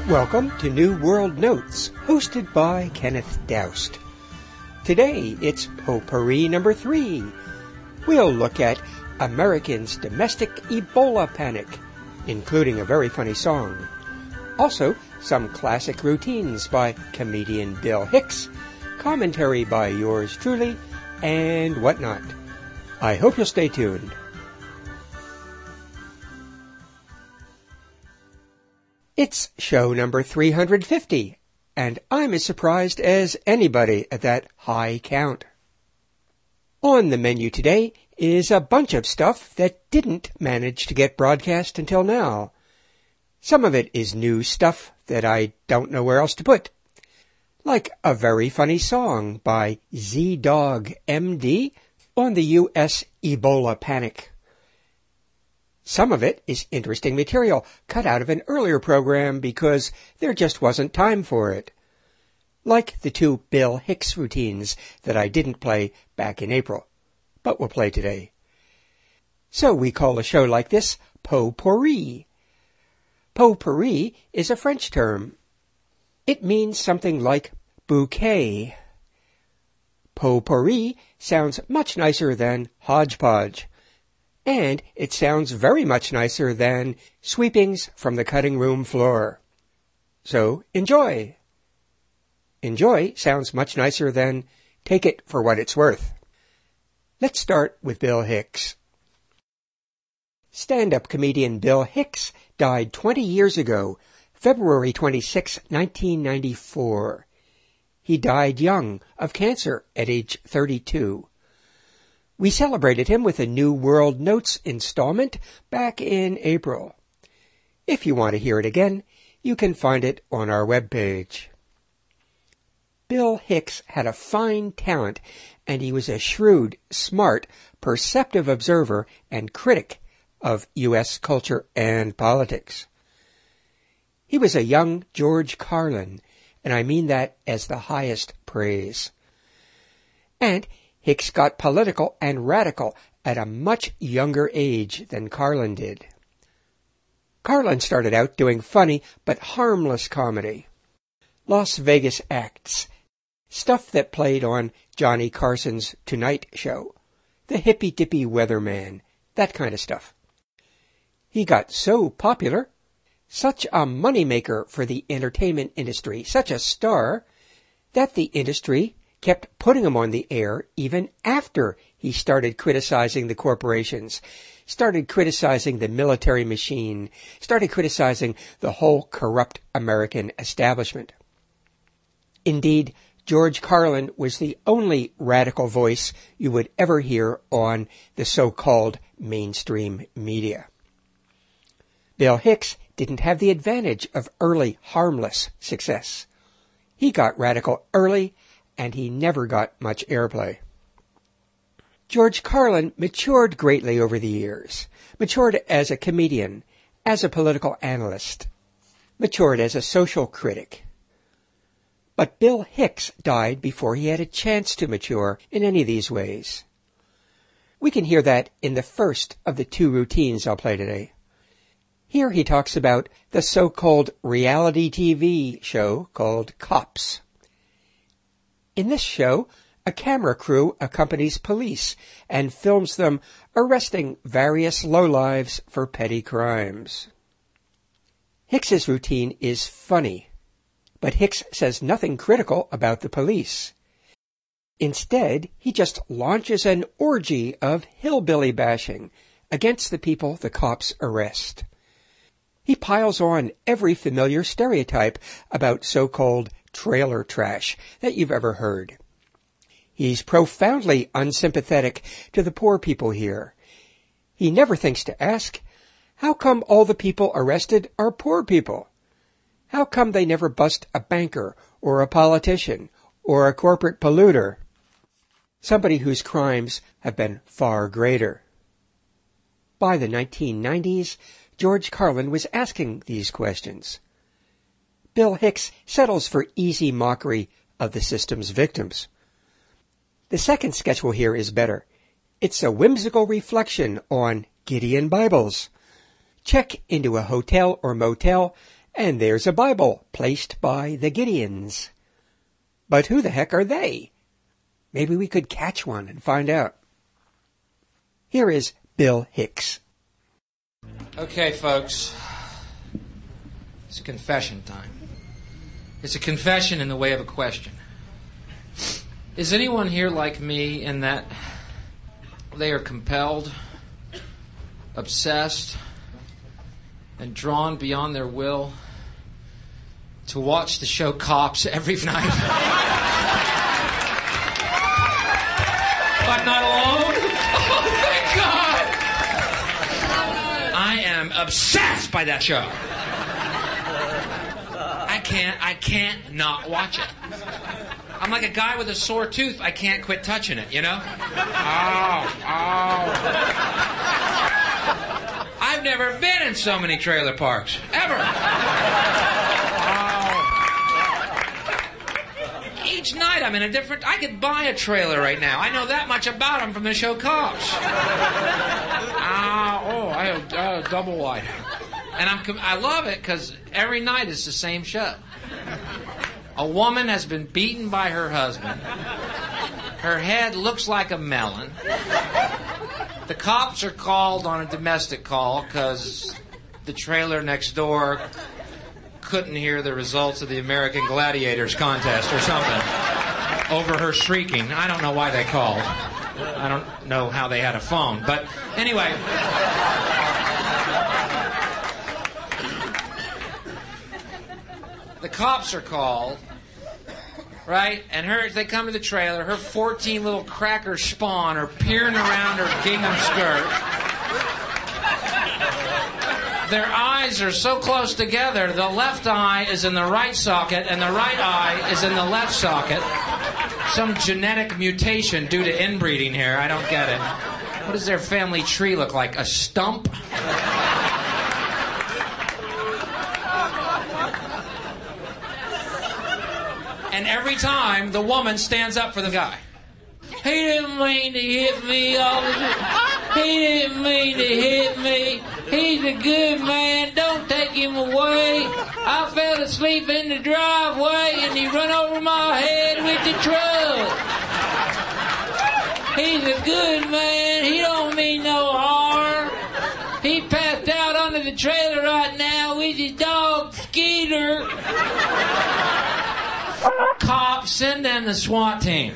Welcome to New World Notes, hosted by Kenneth Doust. Today, it's Potpourri number 3. We'll look at Americans' domestic Ebola panic, including a very funny song. Also, some classic routines by comedian Bill Hicks, commentary by yours truly, and whatnot. I hope you'll stay tuned. It's show number 350, and I'm as surprised as anybody at that high count. On the menu today is a bunch of stuff that didn't manage to get broadcast until now. Some of it is new stuff that I don't know where else to put, like a very funny song by Z-Dog MD on the U.S. Ebola panic. Some of it is interesting material cut out of an earlier program because there just wasn't time for it. Like the 2 Bill Hicks routines that I didn't play back in April, but will play today. So we call a show like this Potpourri. Potpourri is a French term. It means something like bouquet. Potpourri sounds much nicer than hodgepodge. And it sounds very much nicer than sweepings from the cutting room floor. So, enjoy. Enjoy sounds much nicer than take it for what it's worth. Let's start with Bill Hicks. Stand-up comedian Bill Hicks died 20 years ago, February 26, 1994. He died young of cancer at age 32. We celebrated him with a New World Notes installment back in April. If you want to hear it again, you can find it on our webpage. Bill Hicks had a fine talent, and he was a shrewd, smart, perceptive observer and critic of U.S. culture and politics. He was a young George Carlin, and I mean that as the highest praise. And Hicks got political and radical at a much younger age than Carlin did. Carlin started out doing funny but harmless comedy. Las Vegas acts, stuff that played on Johnny Carson's Tonight Show, the hippy-dippy weatherman, that kind of stuff. He got so popular, such a moneymaker for the entertainment industry, such a star, that the industry kept putting him on the air even after he started criticizing the corporations, started criticizing the military machine, started criticizing the whole corrupt American establishment. Indeed, George Carlin was the only radical voice you would ever hear on the so-called mainstream media. Bill Hicks didn't have the advantage of early, harmless success. He got radical early, and he never got much airplay. George Carlin matured greatly over the years, matured as a comedian, as a political analyst, matured as a social critic. But Bill Hicks died before he had a chance to mature in any of these ways. We can hear that in the first of the 2 routines I'll play today. Here he talks about the so-called reality TV show called Cops. In this show, a camera crew accompanies police and films them arresting various lowlives for petty crimes. Hicks's routine is funny, but Hicks says nothing critical about the police. Instead, he just launches an orgy of hillbilly bashing against the people the cops arrest. He piles on every familiar stereotype about so-called trailer trash that you've ever heard. He's profoundly unsympathetic to the poor people here. He never thinks to ask, how come all the people arrested are poor people? How come they never bust a banker or a politician or a corporate polluter? Somebody whose crimes have been far greater. By the 1990s, George Carlin was asking these questions. Bill Hicks settles for easy mockery of the system's victims. The second sketch we'll hear is better. It's a whimsical reflection on Gideon Bibles. Check into a hotel or motel And there's a Bible placed by the Gideons. But who the heck are they? Maybe we could catch one and find out. Here is Bill Hicks. Okay, folks. It's a confession time. It's a confession in the way of a question. Is anyone here like me in that they are compelled, obsessed, and drawn beyond their will to watch the show Cops every night? I'm not alone. Oh, thank God. I am obsessed by that show. I can't not watch it. I'm like a guy with a sore tooth. I can't quit touching it, you know? Ow. I've never been in so many trailer parks. Ever. Each night I'm in a different... I could buy a trailer right now. I know that much about them from the show Cops. I have double wide. And I love it because every night it's the same show. A woman has been beaten by her husband. Her head looks like a melon. The cops are called on a domestic call because the trailer next door couldn't hear the results of the American Gladiators contest or something over her shrieking. I don't know why they called. I don't know how they had a phone. But anyway... The cops are called, right? And they come to the trailer. Her 14 little cracker spawn are peering around her gingham skirt. Their eyes are so close together, the left eye is in the right socket and the right eye is in the left socket. Some genetic mutation due to inbreeding here. I don't get it. What does their family tree look like? A stump? And every time, the woman stands up for the guy. He didn't mean to hit me, officer. He didn't mean to hit me. He's a good man. Don't take him away. I fell asleep in the driveway and he run over my head with the truck. He's a good man. He don't mean no harm. He passed out under the trailer right now with his dog, Skeeter. Cops, send in the SWAT team.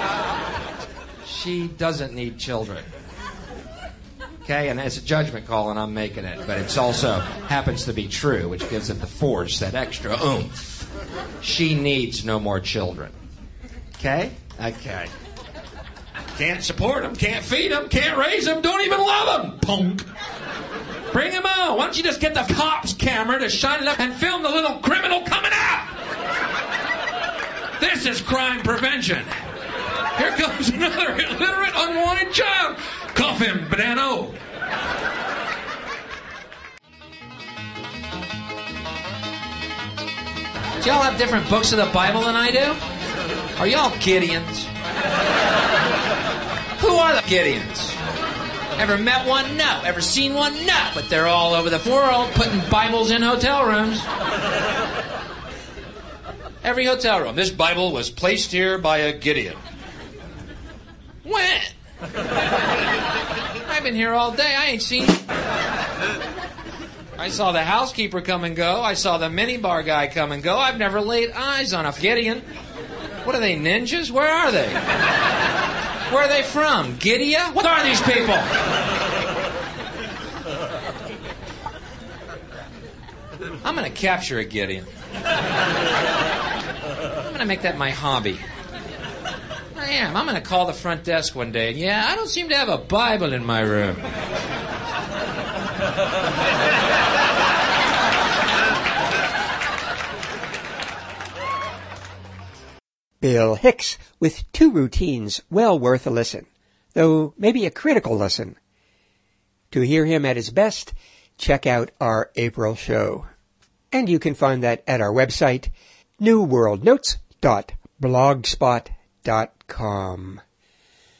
She doesn't need children. Okay, and it's a judgment call and I'm making it, but it's also happens to be true, which gives it the force, that extra oomph. She needs no more children. Okay? Okay. Can't support them, can't feed them, can't raise them, don't even love them, punk. Bring them out. Why don't you just get the cops' camera to shine it up and film the little criminal coming out? This is crime prevention. Here comes another illiterate, unwanted child. Cuff him, Badano. Do y'all have different books of the Bible than I do? Are y'all Gideons? Who are the Gideons? Ever met one? No. Ever seen one? No. But they're all over the world putting Bibles in hotel rooms. Every hotel room. This Bible was placed here by a Gideon. When? I've been here all day. I ain't seen... I saw the housekeeper come and go. I saw the minibar guy come and go. I've never laid eyes on a Gideon. What are they, ninjas? Where are they? Where are they from? Gideon? What are these people? I'm going to capture a Gideon. I'm going to make that my hobby. I am. I'm going to call the front desk one day. Yeah, I don't seem to have a Bible in my room. Bill Hicks with 2 routines well worth a listen, though maybe a critical listen. To hear him at his best, check out our April show. And you can find that at our website, newworldnotes.blogspot.com.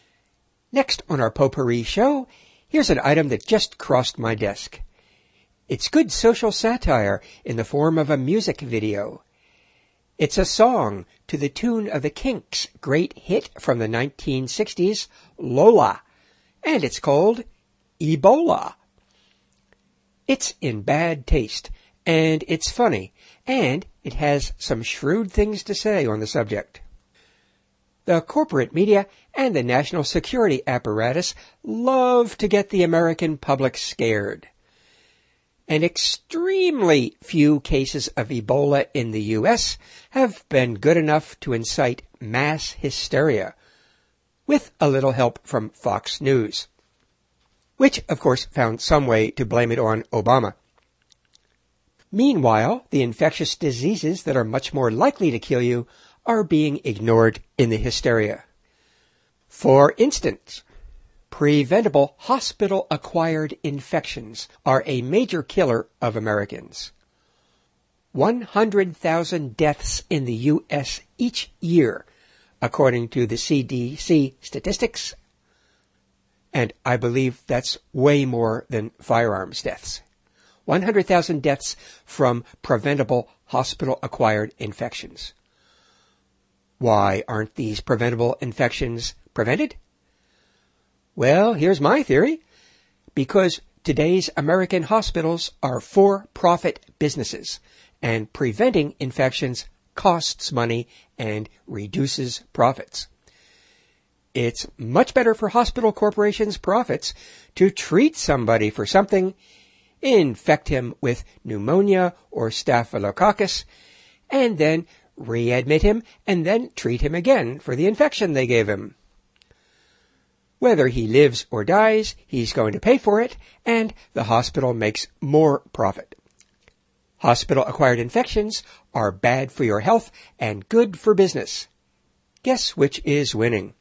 Next on our Potpourri show, here's an item that just crossed my desk. It's good social satire in the form of a music video. It's a song to the tune of the Kinks' great hit from the 1960s, Lola, and it's called Ebola. It's in bad taste, and it's funny, and it has some shrewd things to say on the subject. The corporate media and the national security apparatus love to get the American public scared. And extremely few cases of Ebola in the U.S. have been good enough to incite mass hysteria, with a little help from Fox News, which, of course, found some way to blame it on Obama. Meanwhile, the infectious diseases that are much more likely to kill you are being ignored in the hysteria. For instance, preventable hospital-acquired infections are a major killer of Americans. 100,000 deaths in the U.S. each year, according to the CDC statistics, and I believe that's way more than firearms deaths. 100,000 deaths from preventable hospital-acquired infections. Why aren't these preventable infections prevented? Well, here's my theory. Because today's American hospitals are for-profit businesses, and preventing infections costs money and reduces profits. It's much better for hospital corporations' profits to treat somebody for something, infect him with pneumonia or staphylococcus, and then readmit him and then treat him again for the infection they gave him. Whether he lives or dies, he's going to pay for it, and the hospital makes more profit. Hospital-acquired infections are bad for your health and good for business. Guess which is winning?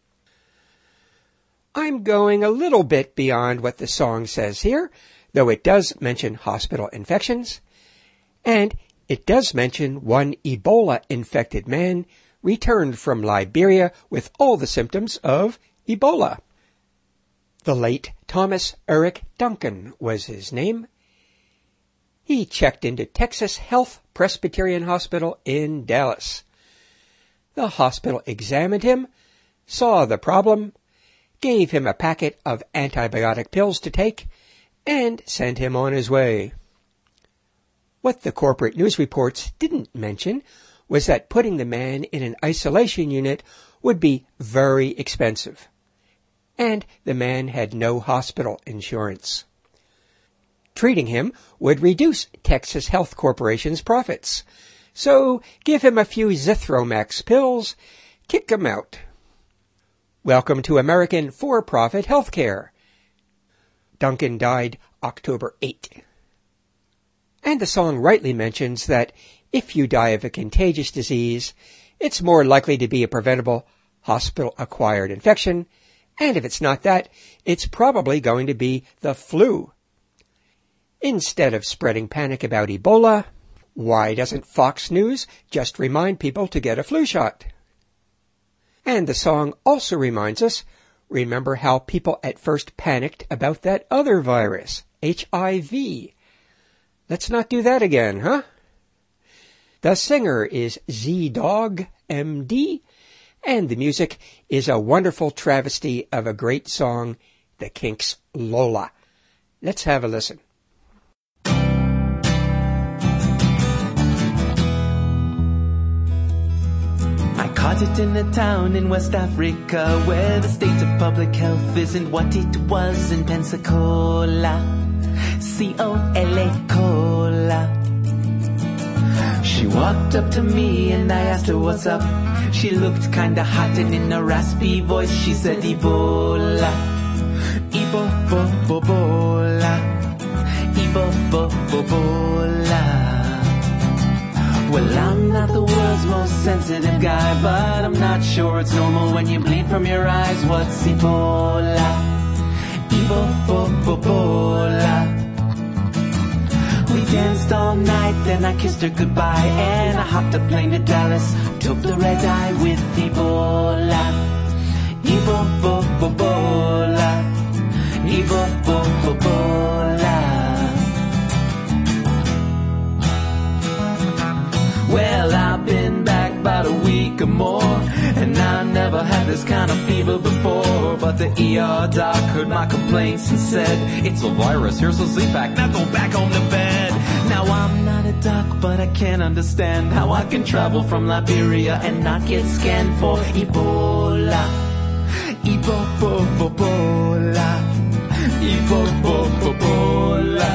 I'm going a little bit beyond what the song says here, though it does mention hospital infections, and it does mention one Ebola-infected man returned from Liberia with all the symptoms of Ebola. The late Thomas Eric Duncan was his name. He checked into Texas Health Presbyterian Hospital in Dallas. The hospital examined him, saw the problem, gave him a packet of antibiotic pills to take, and sent him on his way. What the corporate news reports didn't mention was that putting the man in an isolation unit would be very expensive, and the man had no hospital insurance. Treating him would reduce Texas Health Corporation's profits, so give him a few Zithromax pills, kick him out. Welcome to American for-profit health care. Duncan died October 8. And the song rightly mentions that if you die of a contagious disease, it's more likely to be a preventable hospital-acquired infection, and if it's not that, it's probably going to be the flu. Instead of spreading panic about Ebola, why doesn't Fox News just remind people to get a flu shot? And the song also reminds us, remember how people at first panicked about that other virus, HIV. Let's not do that again, huh? The singer is Z-Dog, MD, and the music is a wonderful travesty of a great song, the Kinks' Lola. Let's have a listen. I caught it in a town in West Africa where the state of public health isn't what it was in Pensacola. C-O-L-A, cola. She walked up to me and I asked her what's up. She looked kinda hot and in a raspy voice she said Ebola. Ebo-bo-bo-bola. Ebo-bo-bo-bola. Well, I'm not the world's most sensitive guy, but I'm not sure it's normal when you bleed from your eyes. What's Ebola? Ebo-bo-bo-bola. We danced all night, then I kissed her goodbye, and I hopped a plane to Dallas, took the red eye with Ebola. Ebo-bo-bo-bola. Ebo-bo-bo-bola. but the ER doc heard my complaints and said, it's a virus, here's a Z-Pack, now go back on the bed. Now I'm not a doc, but I can't understand how I can travel from Liberia and not get scanned for Ebola. Ebola. Ebola.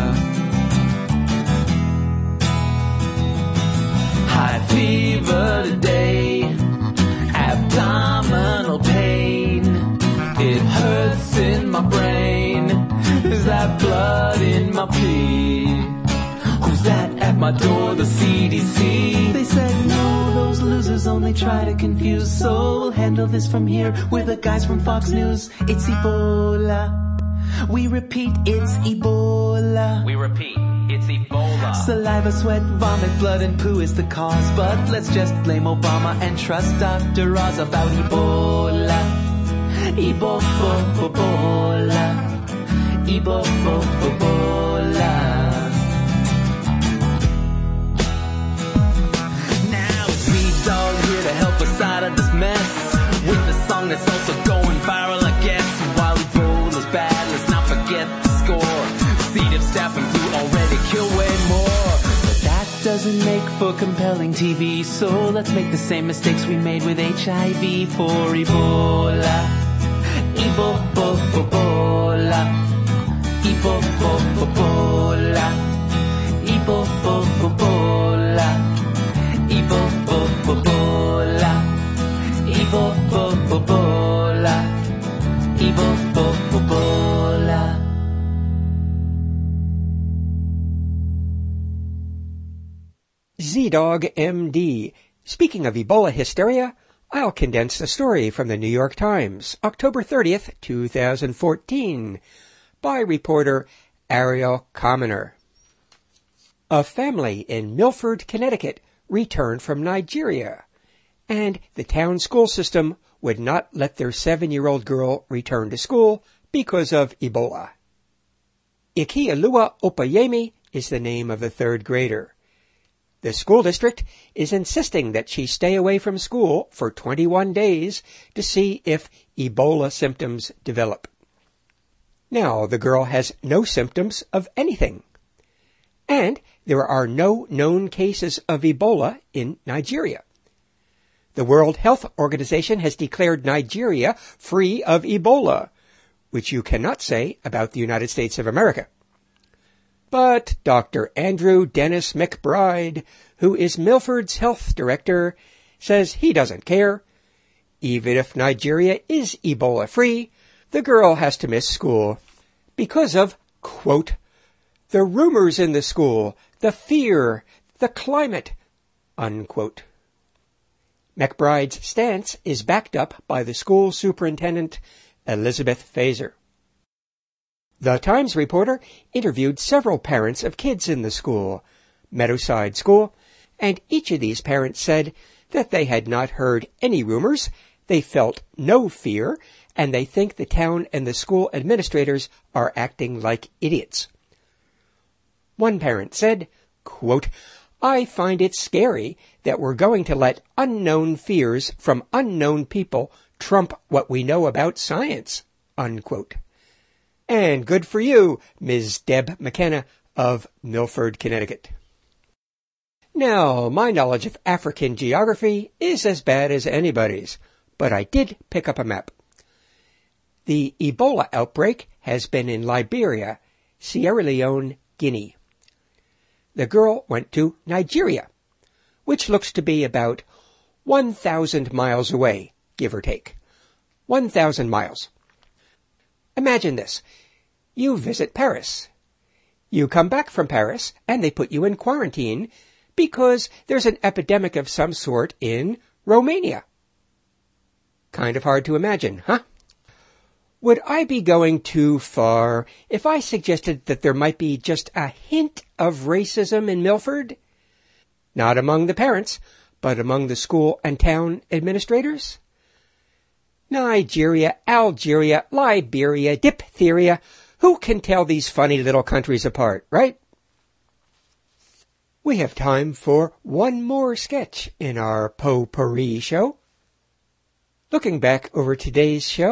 High fever today, abdominal pain. It hurts in my brain. Is that blood in my pee? Who's that at my door? The CDC. They said no, those losers only try to confuse. So we'll handle this from here with the guys from Fox News. It's Ebola. We repeat, it's Ebola. We repeat, it's Ebola. Saliva, sweat, vomit, blood, and poo is the cause. But let's just blame Obama and trust Dr. Oz about Ebola. Ebola. Ebola. Now it's Z-Dog here to help us out of this mess with the song that's also going viral, I guess. While Ebola's bad, let's not forget the score. C. diff, staph, and flu already kill way more. But that doesn't make for compelling TV, so let's make the same mistakes we made with HIV for Ebola. Ebola. Ebola. Ebola. Ebola. Ebola. Ebola. Z-Dog MD. Speaking of Ebola hysteria, I'll condense the story from the New York Times, October 30th, 2014, by reporter Ariel Commoner. A family in Milford, Connecticut returned from Nigeria, and the town school system would not let their 7-year-old girl return to school because of Ebola. Ikialua Opayemi is the name of the third grader. The school district is insisting that she stay away from school for 21 days to see if Ebola symptoms develop. Now, the girl has no symptoms of anything. And there are no known cases of Ebola in Nigeria. The World Health Organization has declared Nigeria free of Ebola, which you cannot say about the United States of America. But Dr. Andrew Dennis McBride, who is Milford's health director, says he doesn't care. Even if Nigeria is Ebola-free, the girl has to miss school because of, quote, the rumors in the school, the fear, the climate, unquote. McBride's stance is backed up by the school superintendent, Elizabeth Fazer. The Times reporter interviewed several parents of kids in the school, Meadowside School, and each of these parents said that they had not heard any rumors, they felt no fear, and they think the town and the school administrators are acting like idiots. One parent said, quote, I find it scary that we're going to let unknown fears from unknown people trump what we know about science, unquote. And good for you, Ms. Deb McKenna of Milford, Connecticut. Now, my knowledge of African geography is as bad as anybody's, but I did pick up a map. The Ebola outbreak has been in Liberia, Sierra Leone, Guinea. The girl went to Nigeria, which looks to be about 1,000 miles away, give or take. 1,000 miles. Imagine this. You visit Paris. You come back from Paris, and they put you in quarantine because there's an epidemic of some sort in Romania. Kind of hard to imagine, huh? Would I be going too far if I suggested that there might be just a hint of racism in Milford? Not among the parents, but among the school and town administrators? Nigeria, Algeria, Liberia, diphtheria. Who can tell these funny little countries apart, right? We have time for one more sketch in our potpourri show. Looking back over today's show,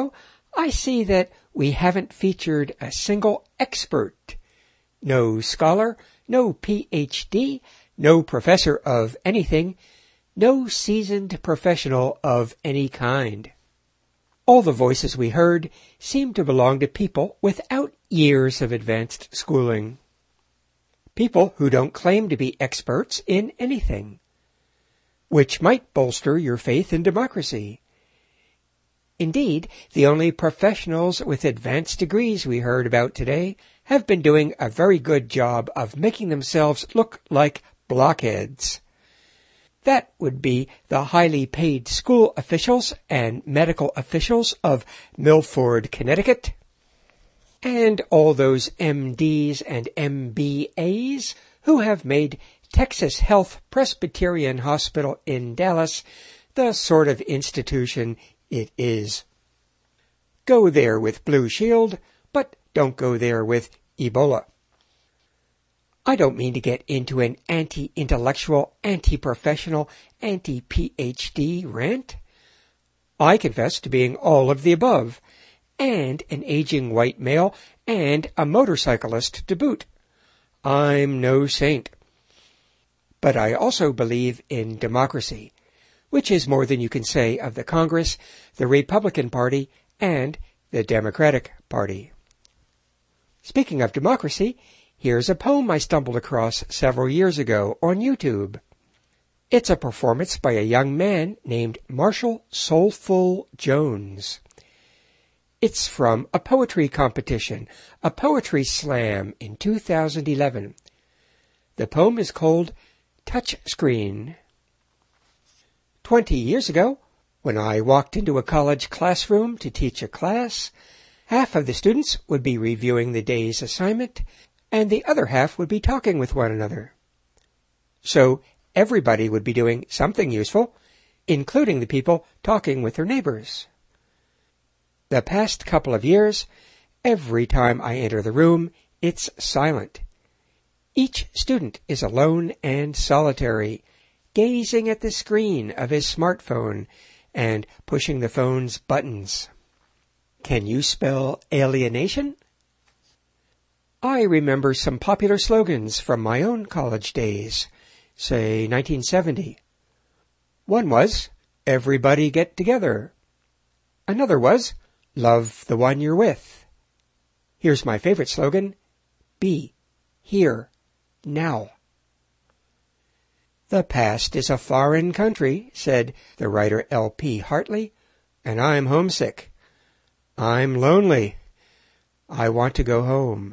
I see that we haven't featured a single expert. No scholar, no PhD, no professor of anything, no seasoned professional of any kind. All the voices we heard seemed to belong to people without years of advanced schooling. People who don't claim to be experts in anything, which might bolster your faith in democracy. Indeed, the only professionals with advanced degrees we heard about today have been doing a very good job of making themselves look like blockheads. That would be the highly paid school officials and medical officials of Milford, Connecticut, and all those MDs and MBAs who have made Texas Health Presbyterian Hospital in Dallas the sort of institution it is. Go there with Blue Shield, but don't go there with Ebola. I don't mean to get into an anti-intellectual, anti-professional, anti-PhD rant. I confess to being all of the above, and an aging white male, and a motorcyclist to boot. I'm no saint. But I also believe in democracy, which is more than you can say of the Congress, the Republican Party, and the Democratic Party. Speaking of democracy, here's a poem I stumbled across several years ago on YouTube. It's a performance by a young man named Marshall Soulful Jones. It's from a poetry competition, a poetry slam in 2011. The poem is called Touchscreen. 20 years ago, when I walked into a college classroom to teach a class, half of the students would be reviewing the day's assignment, and the other half would be talking with one another. So everybody would be doing something useful, including the people talking with their neighbors. The past couple of years, every time I enter the room, it's silent. Each student is alone and solitary, gazing at the screen of his smartphone and pushing the phone's buttons. Can you spell alienation? I remember some popular slogans from my own college days, say 1970. One was, everybody get together. Another was, love the one you're with. Here's my favorite slogan, be here now. The past is a foreign country, said the writer L.P. Hartley, and I'm homesick. I'm lonely. I want to go home.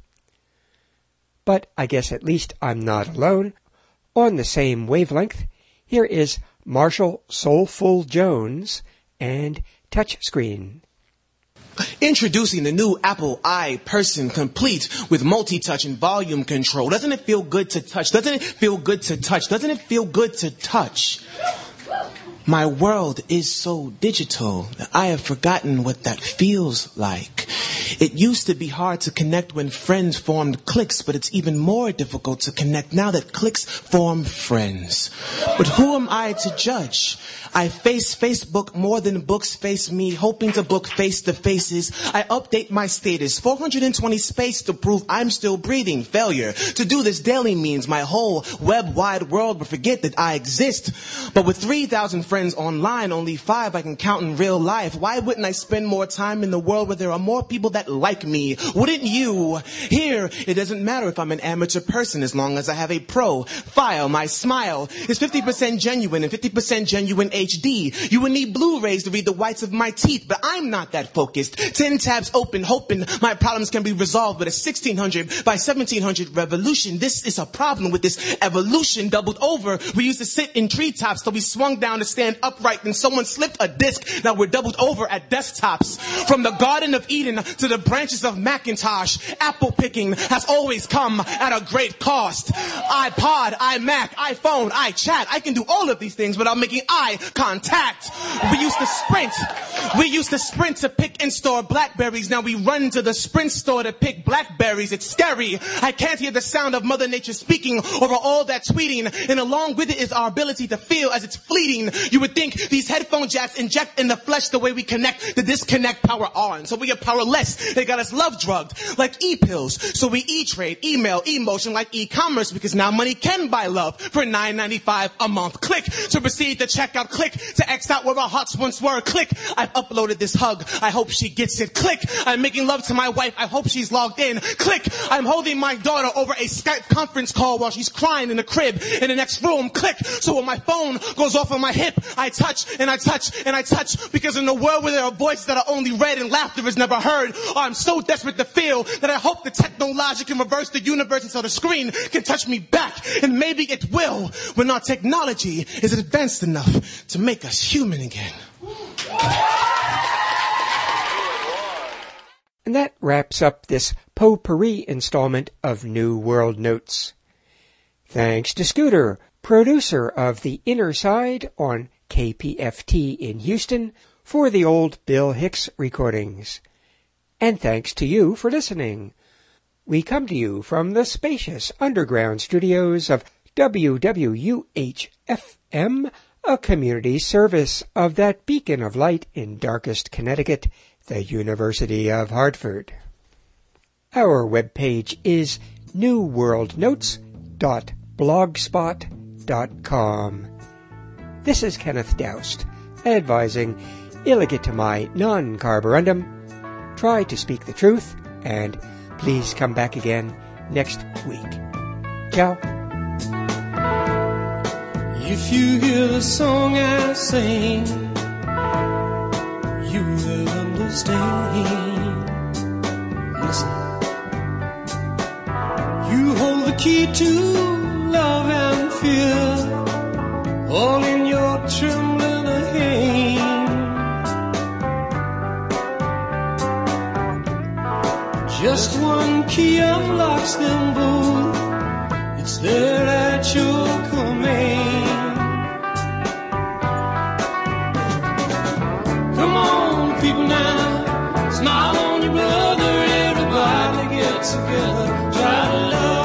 But I guess at least I'm not alone. On the same wavelength, here is Marshall Soulful Jones and Touchscreen. Introducing the new Apple iPerson, complete with multi-touch and volume control. Doesn't it feel good to touch? Doesn't it feel good to touch? Doesn't it feel good to touch? My world is so digital that I have forgotten what that feels like. It used to be hard to connect when friends formed cliques, but it's even more difficult to connect now that cliques form friends. But who am I to judge? I face Facebook more than books face me, hoping to book face-to-faces. I update my status, 420 space to prove I'm still breathing. Failure to do this daily means my whole web-wide world will forget that I exist. But with 3,000 friends online, only 5 I can count in real life. Why wouldn't I spend more time in the world where there are more people that like me? Wouldn't you? Here, it doesn't matter if I'm an amateur person as long as I have a profile. My smile is 50% genuine and 50% genuine HD. You would need Blu-rays to read the whites of my teeth, but I'm not that focused. 10 tabs open, hoping my problems can be resolved with a 1600 by 1700 revolution. This is a problem with this evolution doubled over. We used to sit in treetops till we swung down to stand upright and someone slipped a disc. Now we're doubled over at desktops. From the Garden of Eden Eden to the branches of Macintosh. Apple picking has always come at a great cost. iPod, iMac, iPhone, iChat. I can do all of these things without making eye contact. We used to sprint to pick and store Blackberries. Now we run to the Sprint store to pick Blackberries. It's scary. I can't hear the sound of Mother Nature speaking over all that tweeting. And along with it is our ability to feel as it's fleeting. You would think these headphone jacks inject in the flesh the way we connect the disconnect power on. So we get powerless. They got us love drugged like e-pills. So we e-trade, email, emotion like e-commerce because now money can buy love for $9.95 a month. Click to proceed to checkout. Click to X out where our hearts once were. Click. I've uploaded this hug. I hope she gets it. Click. I'm making love to my wife. I hope she's logged in. Click. I'm holding my daughter over a Skype conference call while she's crying in the crib in the next room. Click. So when my phone goes off on my hip, I touch and I touch and I touch because in a world where there are voices that are only read and laughter is never heard, I'm so desperate to feel that I hope the technology can reverse the universe until the screen can touch me back. And maybe it will when our technology is advanced enough to make us human again. And that wraps up this potpourri installment of New World Notes. Thanks to Scooter, producer of The Inner Side on KPFT in Houston, for the old Bill Hicks recordings. And thanks to you for listening. We come to you from the spacious underground studios of WWUH-FM, a community service of that beacon of light in darkest Connecticut, the University of Hartford. Our webpage is newworldnotes.blogspot.com. This is Kenneth Doust, advising illegitimae non carborundum. Try to speak the truth, and please come back again next week. Ciao. If you hear the song I sing, you will understand. Listen. You hold the key to love and fear, all in your trembling hand. Just one key unlocks them both. It's there at your command. Come on, people now, smile on your brother. Everybody get together, try to love.